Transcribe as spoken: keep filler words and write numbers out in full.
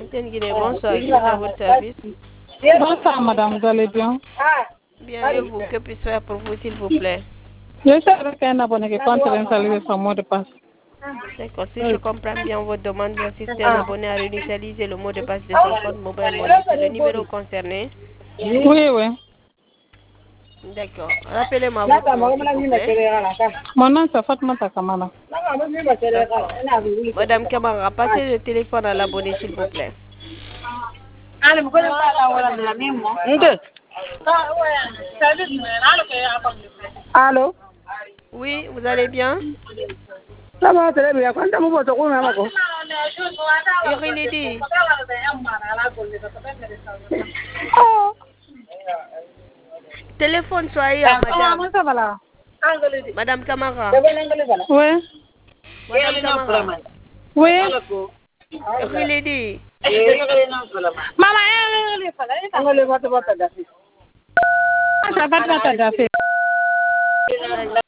Tiens, Guinée, bonsoir, qui est à votre service? Bonsoir, madame, vous allez bien? Bien, et vous, que puis-je faire pour vous, s'il vous plaît? Je suis avec un abonné qui compte réinitialiser son mot de passe. D'accord, si je comprends bien votre demande d'assister un abonné à réinitialiser le mot de passe de son compte mobile money, c'est le numéro concerné? Oui, oui. D'accord. Rappelez-moi votre nom, s'il vous plaît. Mon nom, c'est Fatmata Kamala. D'accord. Madame Kamara, passez le téléphone à l'abonné, s'il vous plaît. Allô? Oui, vous allez bien? Ça va très bien. Quand vous votre compte, madame? Irilidi. Oh. Téléphone, soyez à madame. Ça va là? Madame Kamara. Oui. Madame Kamara. Oui. Irilidi. Maman, elle est là. Ça va, ça va.